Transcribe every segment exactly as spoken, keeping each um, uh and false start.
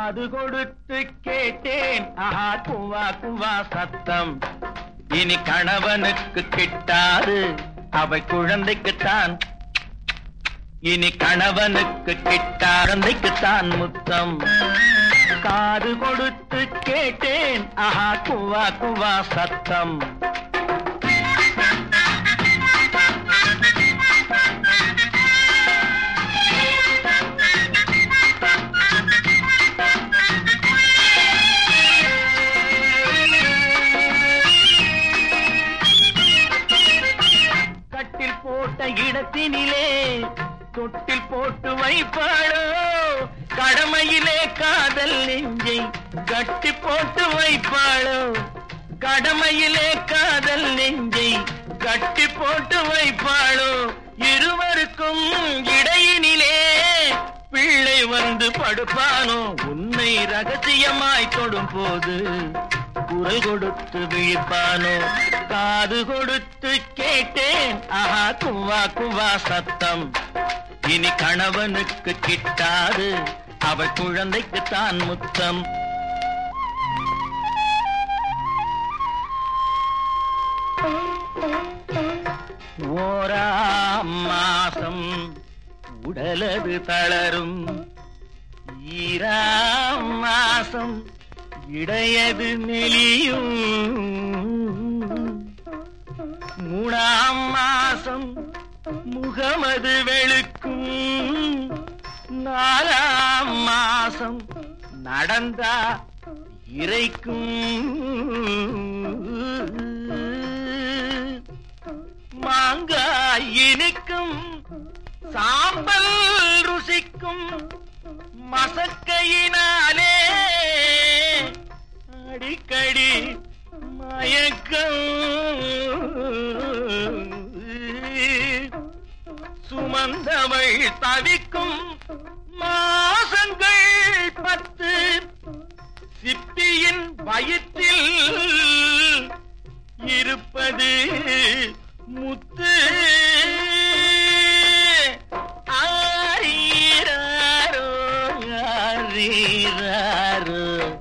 காது கொடுத்து கேட்டேன் ஆஹா குவா குவா சத்தம். இனி கணவனுக்கு கிட்டாது அவை குழந்தைக்குத்தான். இனி கணவனுக்கு கிட்டாரந்தைக்குத்தான் முத்தம். காது கொடுத்து கேட்டேன் ஆஹா குவா குவா சத்தம். கட்டில் போட்ட இடத்தினிலே தொட்டில் போட்டு வைப்பாளோ, கடமையிலே காதல் நெஞ்சை கட்டி போட்டு வைப்பாளோ. கடமையிலே காதல் நெஞ்சை கட்டி போட்டு வைப்பாளோ. இருவருக்கும் இடையினிலே பிள்ளை வந்து படுப்பானோ. உன்னை ரகசியமாய் தொடும் போது குரல் கொடுத்து விழிப்பானோ. காது கொடுத்து கேட்டேன் ஆஹா குவா குவா சத்தம். இனி கணவனுக்கு கிட்டாது அவள் குழந்தைக்குத்தான் முத்தம். ஓராம் மாசம் உடலது தளரும், ஈராம் மாசம் இடையது நெளியும், மூணாம் மாசம் முகமது வெளுக்கும், நாலாம் மாசம் நடந்தா இறைக்கும். மாங்காய் இனிக்கும், சாம்பல் ருசிக்கும், மசக்கையினாலே அடிக்கடி மயக்கம். சுமந்தவள் தவிக்கும் மாசங்கள் பத்து, சிப்பியின் வயிற்றில் இருப்பது முத்து. ஆரீராரோ ஆரீராரோ.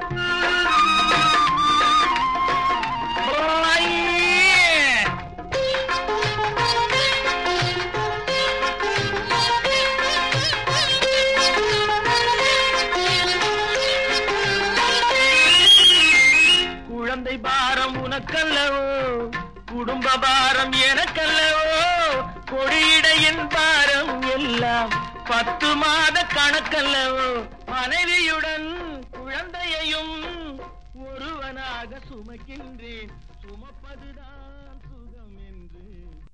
குழந்தை பாரம் உனக்கல்லவோ, குடும்ப பாரம் எனக்கல்லவோ. கொடியிடையின் பாரம் எல்லாம் பத்து மாத கணக்கல்லவோ. மனைவியுடன் குழந்தையையும் ஒருவனாக சுமக்கின்றேன், சுமப்பதுதான்